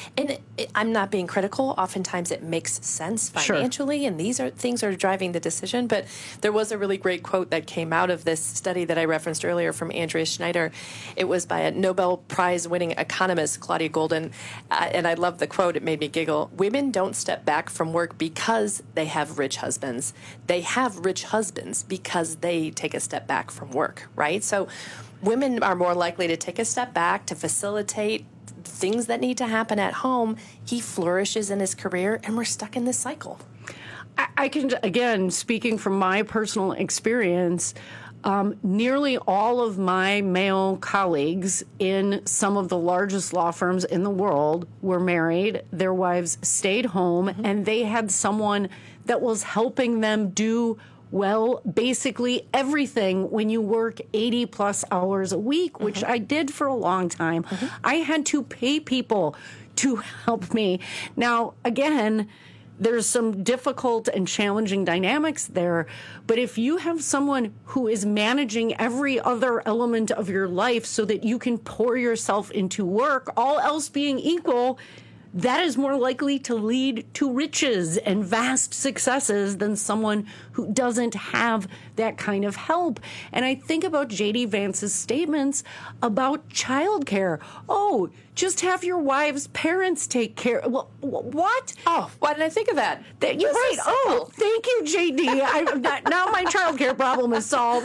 I'm not being critical. Oftentimes it makes sense financially, and these are things are driving the decision. But there was a really great quote that came out of this study that I referenced earlier from Andrea Schneider. It was by a Nobel Prize-winning economist, Claudia Golden, and I love the quote. It made me giggle. Women don't step back from work because they have rich husbands. They have rich husbands because they take a step back from work, right? So women are more likely to take a step back to facilitate things that need to happen at home. He flourishes in his career, and we're stuck in this cycle. I can, again, speaking from my personal experience, nearly all of my male colleagues in some of the largest law firms in the world were married. Their wives stayed home, and they had someone that was helping them do basically everything when you work 80 plus hours a week, which I did for a long time. I had to pay people to help me. Now, again, there's some difficult and challenging dynamics there, but if you have someone who is managing every other element of your life so that you can pour yourself into work, all else being equal, that is more likely to lead to riches and vast successes than someone who doesn't have that kind of help. And I think about J.D. Vance's statements about childcare. Oh, just have your wife's parents take care. Well, what? Oh, why did I think of that? You're right. Oh, thank you, J.D. Now my childcare problem is solved.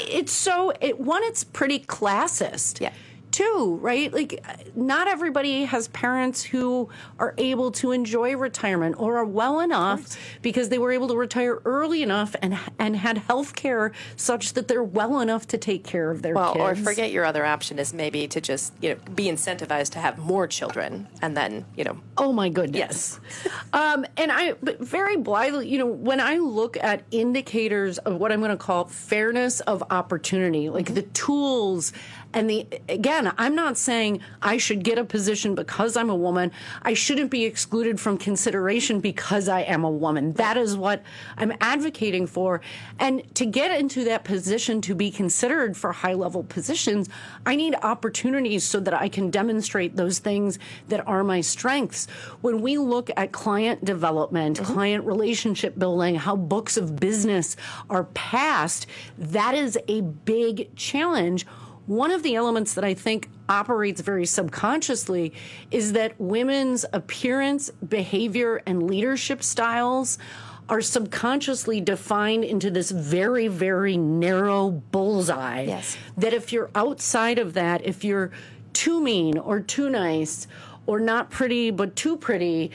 It's pretty classist. Yeah. Too, right? Like, not everybody has parents who are able to enjoy retirement or are well enough because they were able to retire early enough and had health care such that they're well enough to take care of their kids. Or forget your other option is maybe to just, be incentivized to have more children and then, Oh, my goodness. Yes. But very blithely, when I look at indicators of what I'm going to call fairness of opportunity, like the tools and again, I'm not saying I should get a position because I'm a woman. I shouldn't be excluded from consideration because I am a woman. That is what I'm advocating for. And to get into that position to be considered for high-level positions, I need opportunities so that I can demonstrate those things that are my strengths. When we look at client development, client relationship building, how books of business are passed, that is a big challenge. One of the elements that I think operates very subconsciously is that women's appearance, behavior, and leadership styles are subconsciously defined into this very, very narrow bullseye. Yes. That if you're outside of that, if you're too mean or too nice or not pretty but too pretty,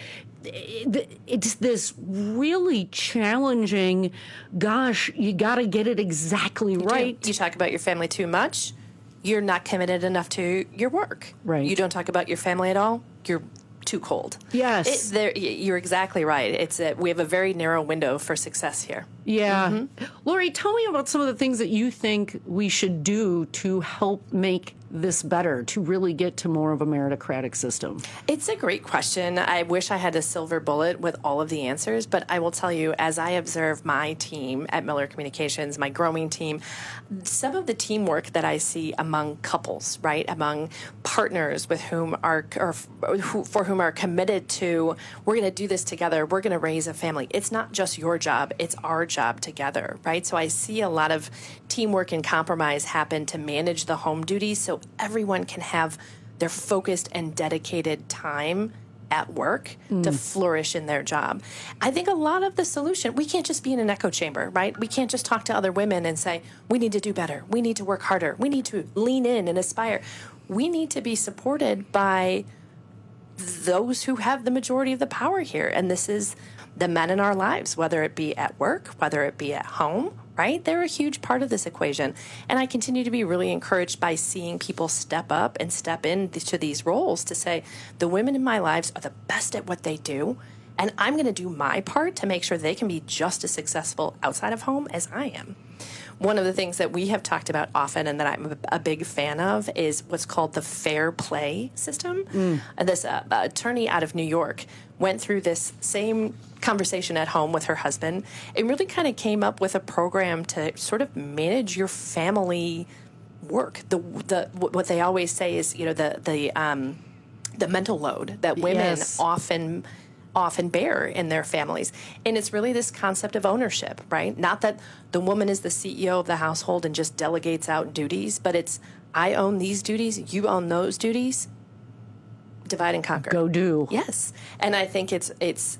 it's this really challenging, gosh, you got to get it exactly right. You talk about your family too much, you're not committed enough to your work. Right. You don't talk about your family at all, you're too cold. Yes. You're exactly right. We have a very narrow window for success here. Yeah. Lori, tell me about some of the things that you think we should do to help make this better, to really get to more of a meritocratic system? It's a great question. I wish I had a silver bullet with all of the answers, but I will tell you, as I observe my team at Miller Communications, my growing team, some of the teamwork that I see among couples, right, among partners with whom for whom are committed to, we're going to do this together, we're going to raise a family. It's not just your job, it's our job together, right? So I see a lot of teamwork and compromise happen to manage the home duties so everyone can have their focused and dedicated time at work to flourish in their job. I think a lot of the solution, we can't just be in an echo chamber, right? We can't just talk to other women and say, we need to do better. We need to work harder. We need to lean in and aspire. We need to be supported by those who have the majority of the power here. And this is the men in our lives, whether it be at work, whether it be at home, right? They're a huge part of this equation. And I continue to be really encouraged by seeing people step up and step into these roles to say, the women in my lives are the best at what they do, and I'm going to do my part to make sure they can be just as successful outside of home as I am. One of the things that we have talked about often and that I'm a big fan of is what's called the fair play system. This attorney out of New York went through this same conversation at home with her husband and really kind of came up with a program to sort of manage your family work. What they always say is, the mental load that women often bear in their families. And it's really this concept of ownership, right? Not that the woman is the CEO of the household and just delegates out duties, but it's, I own these duties, you own those duties, divide and conquer. Go do. Yes. And I think it's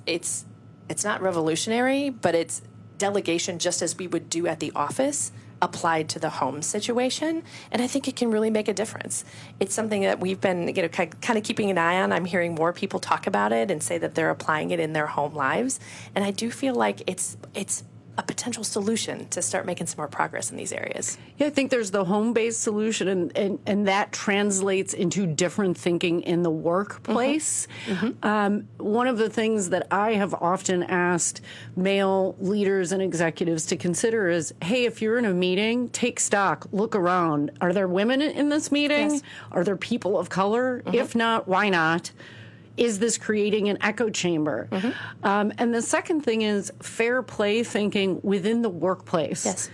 not revolutionary, but it's delegation just as we would do at the office applied to the home situation, and I think it can really make a difference. It's something that we've been, kind of keeping an eye on. I'm hearing more people talk about it and say that they're applying it in their home lives, and I do feel like it's a potential solution to start making some more progress in these areas. Yeah, I think there's the home-based solution, and that translates into different thinking in the workplace. One of the things that I have often asked male leaders and executives to consider is, hey, if you're in a meeting, take stock, look around. Are there women in this meeting? Yes. Are there people of color? If not, why not? Is this creating an echo chamber? And the second thing is fair play thinking within the workplace. Yes.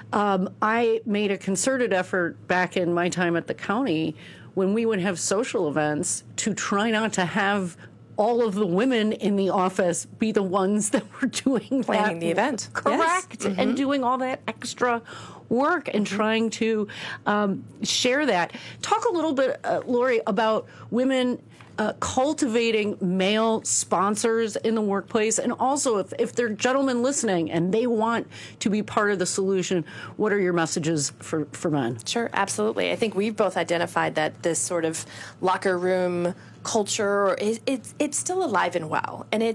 I made a concerted effort back in my time at the county when we would have social events to try not to have all of the women in the office be the ones that were doing planning the event. Correct. Yes. And doing all that extra work and trying to share that. Talk a little bit, Lori, about women cultivating male sponsors in the workplace, and also if they're gentlemen listening and they want to be part of the solution, what are your messages for men? Sure, absolutely. I think we've both identified that this sort of locker room culture it's still alive and well, and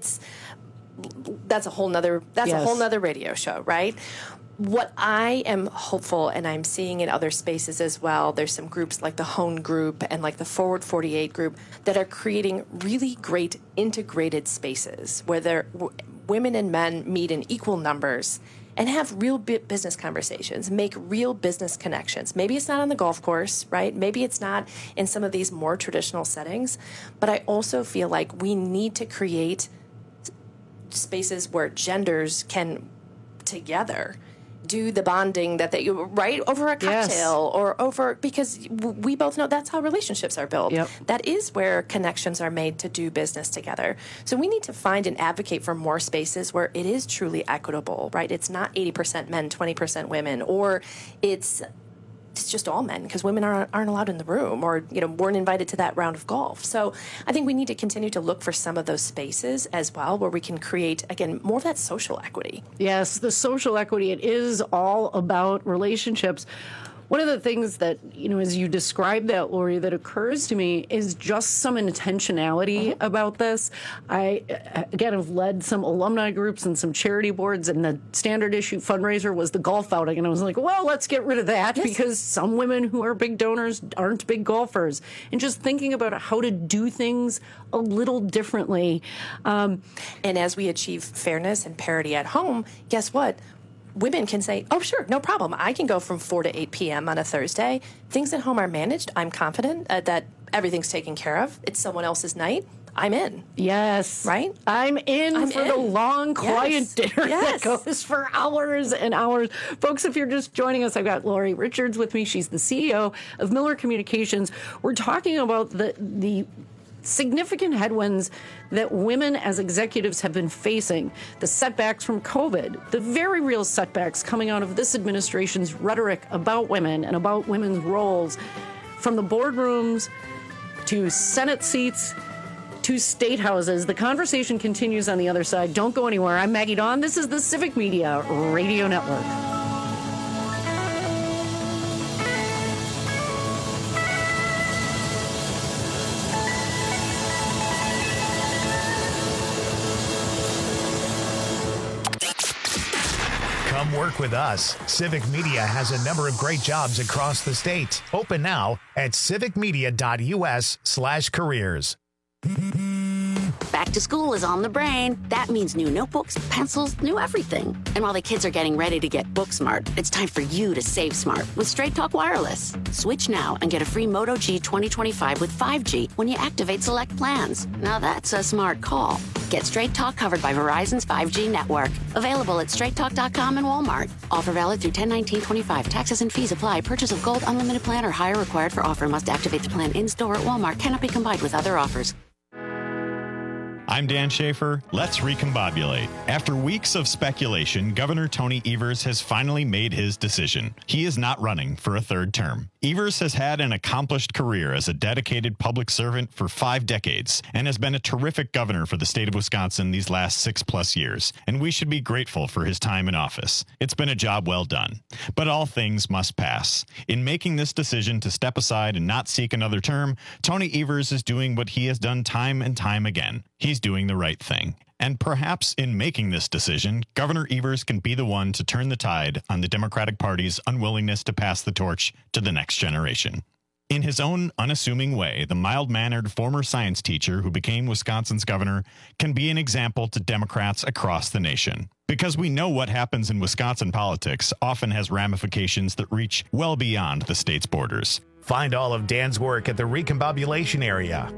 that's a whole nother radio show, right? What I am hopeful, and I'm seeing in other spaces as well, there's some groups like the Hone Group and like the Forward 48 Group that are creating really great integrated spaces where women and men meet in equal numbers and have real business conversations, make real business connections. Maybe it's not on the golf course, right? Maybe it's not in some of these more traditional settings, but I also feel like we need to create spaces where genders can together do the bonding that they, right, over a cocktail or over, because we both know that's how relationships are built. Yep. That is where connections are made to do business together. So we need to find and advocate for more spaces where it is truly equitable, right? It's not 80% men, 20% women, or it's just all men because women aren't allowed in the room or weren't invited to that round of golf. So I think we need to continue to look for some of those spaces as well where we can create, again, more of that social equity. Yes, the social equity. It is all about relationships. One of the things that, as you describe that, Lori, that occurs to me is just some intentionality about this. I, again, have led some alumni groups and some charity boards, and the standard issue fundraiser was the golf outing. And I was like, well, let's get rid of that because some women who are big donors aren't big golfers. And just thinking about how to do things a little differently. And as we achieve fairness and parity at home, guess what? Women can say, oh, sure, no problem. I can go from 4 to 8 p.m. on a Thursday. Things at home are managed. I'm confident that everything's taken care of. It's someone else's night. I'm in. Yes. Right? I'm in the long, quiet dinner that goes for hours and hours. Folks, if you're just joining us, I've got Lori Richards with me. She's the CEO of Miller Communications. We're talking about the significant headwinds that women as executives have been facing, the setbacks from COVID, the very real setbacks coming out of this administration's rhetoric about women and about women's roles, from the boardrooms to Senate seats to state houses. The conversation continues on the other side. Don't go anywhere. I'm Maggie Dawn. This is the Civic Media Radio Network. Come work with us. Civic Media has a number of great jobs across the state. Open now at civicmedia.us/careers. Back to school is on the brain. That means new notebooks, pencils, new everything. And while the kids are getting ready to get book smart, it's time for you to save smart with Straight Talk Wireless. Switch now and get a free Moto G 2025 with 5G when you activate select plans. Now that's a smart call. Get Straight Talk covered by Verizon's 5G network. Available at straighttalk.com and Walmart. Offer valid through 10/19/25. Taxes and fees apply. Purchase of gold unlimited plan or higher required for offer. Must activate the plan in-store at Walmart. Cannot be combined with other offers. I'm Dan Schaefer. Let's recombobulate. After weeks of speculation, Governor Tony Evers has finally made his decision. He is not running for a third term. Evers has had an accomplished career as a dedicated public servant for 5 decades and has been a terrific governor for the state of Wisconsin these last 6+ years, and we should be grateful for his time in office. It's been a job well done. But all things must pass. In making this decision to step aside and not seek another term, Tony Evers is doing what he has done time and time again. He's doing the right thing. And perhaps in making this decision, Governor Evers can be the one to turn the tide on the Democratic Party's unwillingness to pass the torch to the next generation. In his own unassuming way, the mild-mannered former science teacher who became Wisconsin's governor can be an example to Democrats across the nation. Because we know what happens in Wisconsin politics often has ramifications that reach well beyond the state's borders. Find all of Dan's work at the Recombobulation area.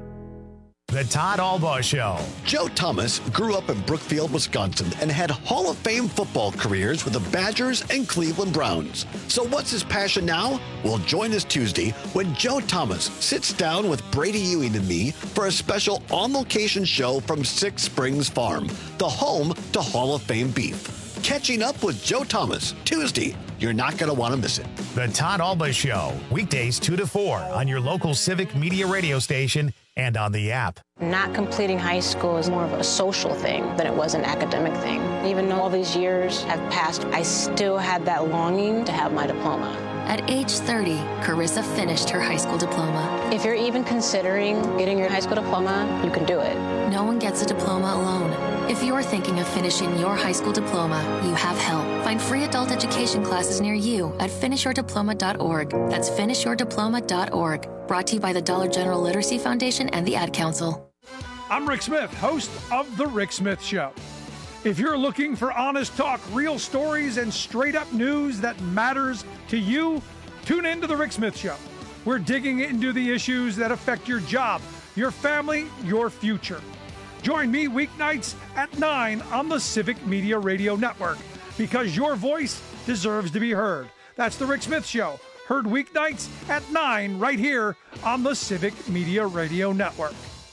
The Todd Albaugh Show. Joe Thomas grew up in Brookfield, Wisconsin, and had Hall of Fame football careers with the Badgers and Cleveland Browns. So what's his passion now? Well, join us Tuesday when Joe Thomas sits down with Brady Ewing and me for a special on-location show from Six Springs Farm, the home to Hall of Fame beef. Catching up with Joe Thomas, Tuesday. You're not going to want to miss it. The Todd Albaugh Show, weekdays 2 to 4 on your local Civic Media radio station and on the app. Not completing high school is more of a social thing than it was an academic thing. Even though all these years have passed, I still had that longing to have my diploma. At age 30, Carissa finished her high school diploma. If you're even considering getting your high school diploma, you can do it. No one gets a diploma alone. If you're thinking of finishing your high school diploma, you have help. Find free adult education classes near you at finishyourdiploma.org. That's finishyourdiploma.org. Brought to you by the Dollar General Literacy Foundation and the Ad Council. I'm Rick Smith, host of The Rick Smith Show. If you're looking for honest talk, real stories, and straight-up news that matters to you, tune in to The Rick Smith Show. We're digging into the issues that affect your job, your family, your future. Join me weeknights at 9 on the Civic Media Radio Network, because your voice deserves to be heard. That's The Rick Smith Show, heard weeknights at 9 right here on the Civic Media Radio Network.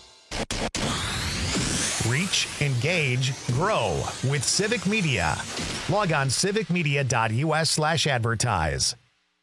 Reach, engage, grow with Civic Media. Log on civicmedia.us/advertise.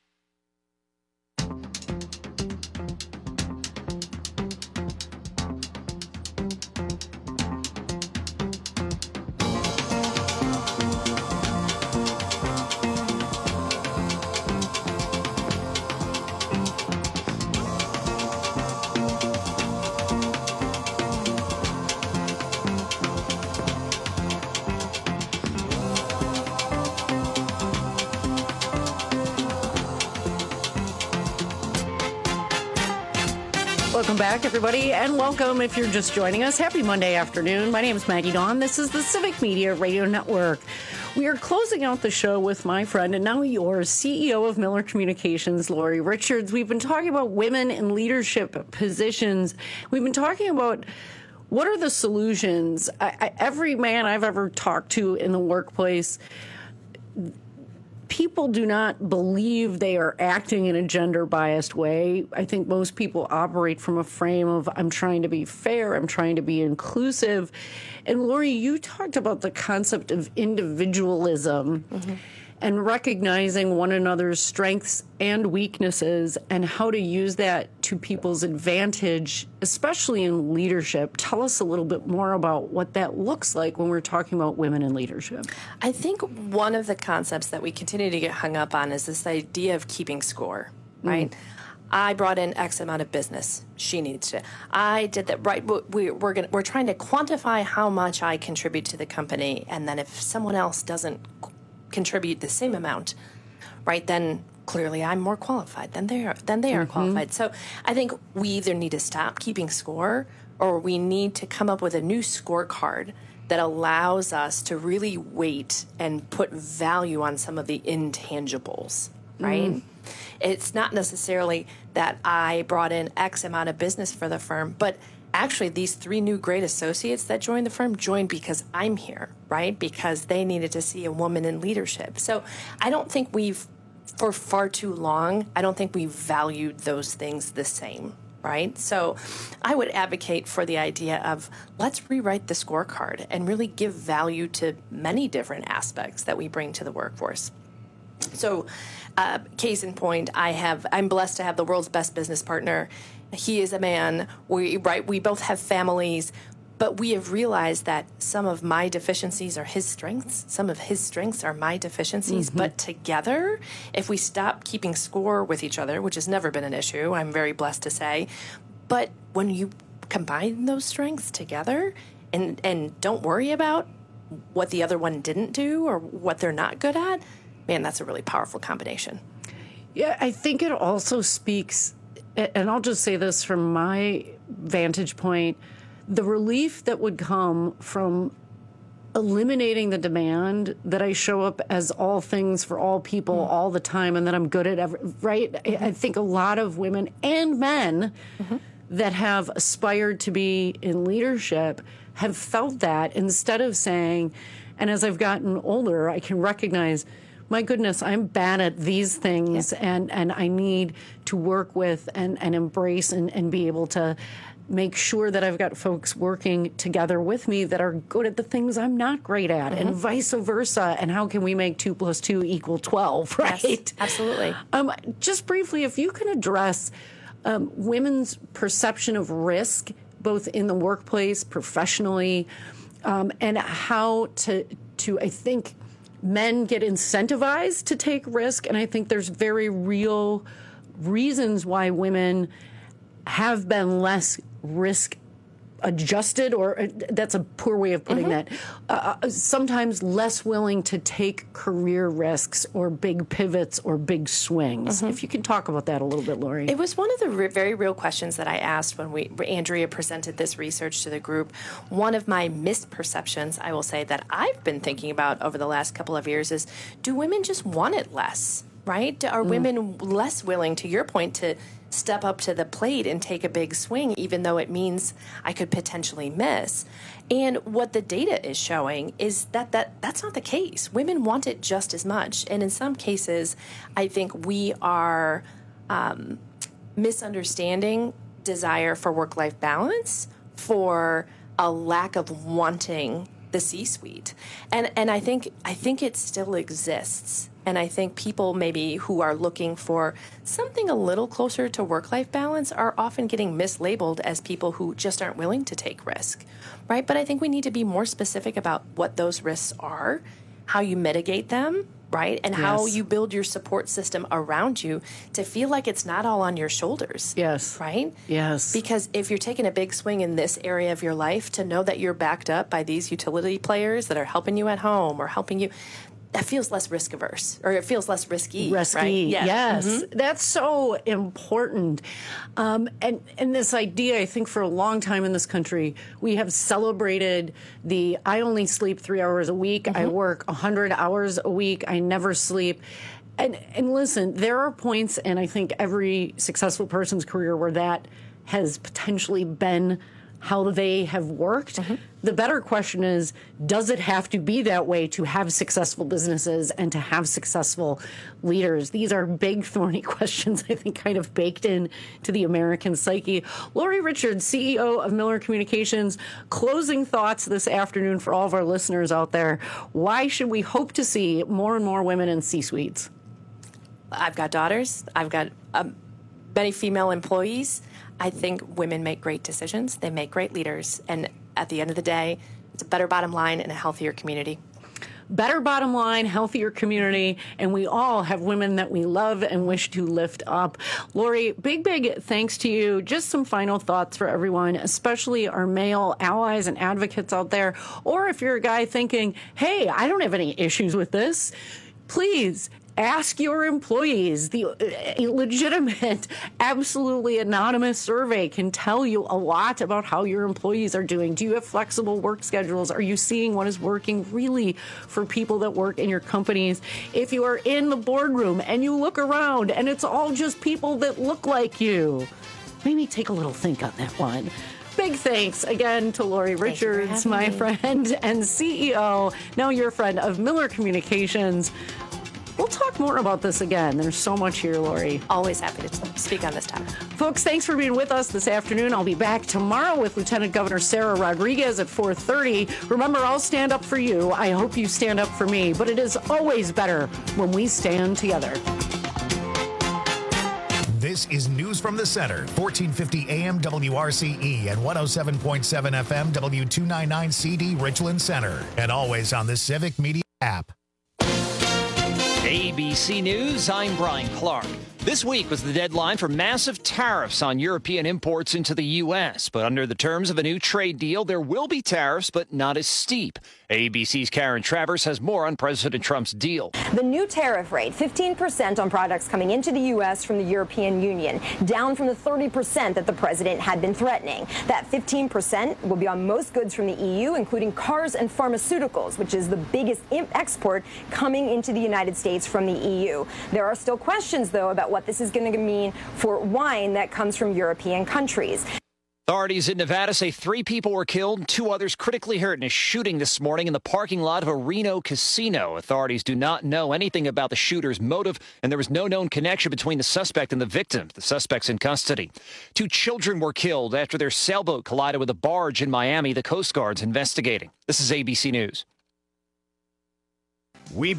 Welcome back, everybody, and welcome if you're just joining us. Happy Monday afternoon. My name is Maggie Dawn. This is the Civic Media Radio Network. We are closing out the show with my friend and now yours, CEO of Miller Communications, Lori Richards. We've been talking about women in leadership positions. We've been talking about what are the solutions. Every man I've ever talked to in the workplace people do not believe they are acting in a gender-biased way. I think most people operate from a frame of, I'm trying to be fair, I'm trying to be inclusive. And Lori, you talked about the concept of individualism and recognizing one another's strengths and weaknesses and how to use that to people's advantage, especially in leadership. Tell us a little bit more about what that looks like when we're talking about women in leadership. I think one of the concepts that we continue to get hung up on is this idea of keeping score, right? I brought in X amount of business. She needs to. I did that, right? We're trying to quantify how much I contribute to the company, and then if someone else doesn't contribute the same amount, right, then clearly I'm more qualified than they are qualified. So I think we either need to stop keeping score, or we need to come up with a new scorecard that allows us to really weight and put value on some of the intangibles, right? It's not necessarily that I brought in X amount of business for the firm, but actually these 3 new great associates that joined the firm joined because I'm here, right? Because they needed to see a woman in leadership. So I don't think for far too long, I don't think we've valued those things the same, right? So I would advocate for the idea of let's rewrite the scorecard and really give value to many different aspects that we bring to the workforce. So case in point, I'm blessed to have the world's best business partner. He is a man. We both have families, but we have realized that some of my deficiencies are his strengths. Some of his strengths are my deficiencies. But together, if we stop keeping score with each other, which has never been an issue, I'm very blessed to say, but when you combine those strengths together and don't worry about what the other one didn't do or what they're not good at, man, that's a really powerful combination. Yeah, I think it also speaks, and I'll just say this from my vantage point, the relief that would come from eliminating the demand that I show up as all things for all people all the time and that I'm good at right? I think a lot of women and men that have aspired to be in leadership have felt that, instead of saying, and as I've gotten older, I can recognize, my goodness, I'm bad at these things, and I need to work with and embrace and be able to make sure that I've got folks working together with me that are good at the things I'm not great at, and vice versa. And how can we make 2 + 2 = 12, right? Yes, absolutely. Just briefly, if you can address women's perception of risk, both in the workplace, professionally, and how to I think, men get incentivized to take risk, and I think there's very real reasons why women have been less risk adjusted, or that's a poor way of putting that, sometimes less willing to take career risks or big pivots or big swings. If you can talk about that a little bit, Lori. It was one of the very real questions that I asked when Andrea presented this research to the group. One of my misperceptions, I will say, that I've been thinking about over the last couple of years is, do women just want it less, right? Are women less willing, to your point, to step up to the plate and take a big swing, even though it means I could potentially miss? And what the data is showing is that's not the case. Women want it just as much. And in some cases, I think we are misunderstanding desire for work-life balance for a lack of wanting the C-suite. And I think it still exists. And I think people maybe who are looking for something a little closer to work-life balance are often getting mislabeled as people who just aren't willing to take risk, right? But I think we need to be more specific about what those risks are, how you mitigate them, right? And how you build your support system around you to feel like it's not all on your shoulders. Yes. Right? Yes. Because if you're taking a big swing in this area of your life, to know that you're backed up by these utility players that are helping you at home or helping you, that feels less risk averse, or it feels less risky. Risky, right? yes. That's so important. And this idea, I think for a long time in this country, we have celebrated the, I only sleep 3 hours a week, I work 100 hours a week, I never sleep. And listen, there are points, and I think every successful person's career, where that has potentially been how they have worked. The better question is, does it have to be that way to have successful businesses and to have successful leaders? These are big, thorny questions, I think, kind of baked in to the American psyche. Lori Richards, CEO of Miller Communications, closing thoughts this afternoon for all of our listeners out there. Why should we hope to see more and more women in C-suites? I've got daughters. I've got many female employees. I think women make great decisions. They make great leaders. And at the end of the day, it's a better bottom line and a healthier community. Better bottom line, healthier community, and we all have women that we love and wish to lift up. Lori, big thanks to you. Just some final thoughts for everyone, especially our male allies and advocates out there. Or if you're a guy thinking, hey, I don't have any issues with this, please ask your employees. The legitimate, absolutely anonymous survey can tell you a lot about how your employees are doing. Do you have flexible work schedules? Are you seeing what is working really for people that work in your companies? If you are in the boardroom and you look around and it's all just people that look like you, maybe take a little think on that one. Big thanks again to Lori Richards, my friend and CEO, now your friend of Miller Communications. We'll talk more about this again. There's so much here, Lori. Always happy to speak on this topic. Folks, thanks for being with us this afternoon. I'll be back tomorrow with Lieutenant Governor Sarah Rodriguez at 4:30. Remember, I'll stand up for you. I hope you stand up for me. But it is always better when we stand together. This is News from the Center, 1450 AM WRCE and 107.7 FM W299CD Richland Center. And always on the Civic Media app. ABC News, I'm Brian Clark. This week was the deadline for massive tariffs on European imports into the U.S., but under the terms of a new trade deal, there will be tariffs, but not as steep. ABC's Karen Travers has more on President Trump's deal. The new tariff rate, 15% on products coming into the U.S. from the European Union, down from the 30% that the president had been threatening. That 15% will be on most goods from the EU, including cars and pharmaceuticals, which is the biggest export coming into the United States from the EU. There are still questions, though, about what this is going to mean for wine that comes from European countries. Authorities in Nevada say 3 people were killed and 2 others critically hurt in a shooting this morning in the parking lot of a Reno casino. Authorities do not know anything about the shooter's motive, and there was no known connection between the suspect and the victim. The suspect's in custody. 2 children were killed after their sailboat collided with a barge in Miami. The Coast Guard's investigating. This is ABC News. We